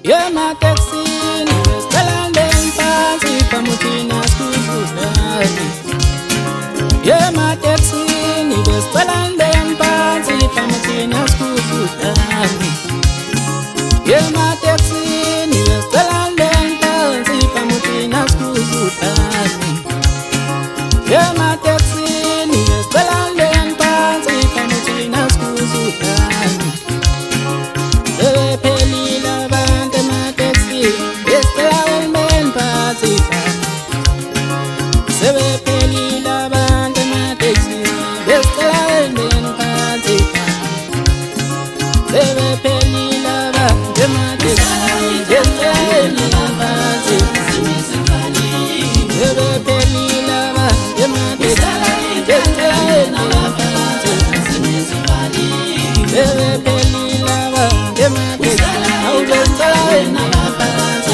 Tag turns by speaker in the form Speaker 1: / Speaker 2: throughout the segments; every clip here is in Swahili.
Speaker 1: Yemateksini westelandeni phansi pamuthina sikuzudlani. Yemateksini westelandeni phansi pamuthina sikuzudlani. Yemateksini westelandeni phansi pamuthina sikuzudlani. Yemateksini westelandeni phansi pamuthina sikuzudlani. Sebephelile abantu emateksini westelandeni phansi sebephelile abantu emateksini westelandeni phansi sebephelile abantu emateksini westelandeni phansi sebephelile abantu emateksini westelandeni phansi sebephelile abantu emateksini westelandeni phansi.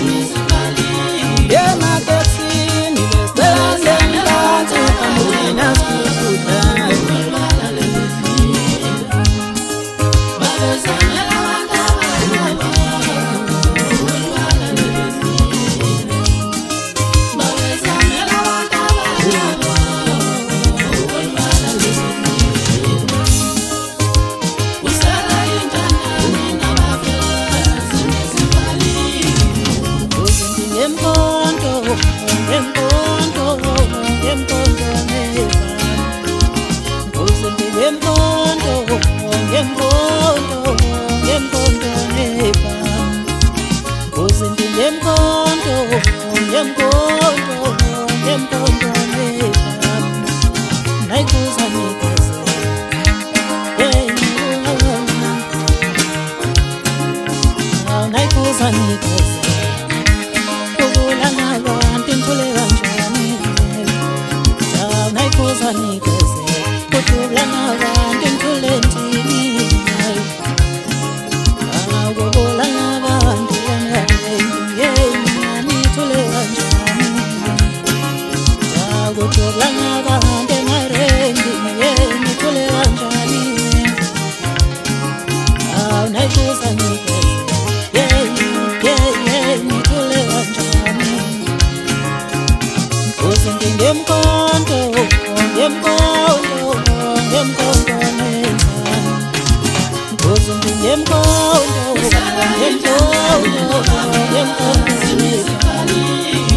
Speaker 1: Yemateksini westelandeni phansi pamuthina sikuzudlani.
Speaker 2: Yemkondo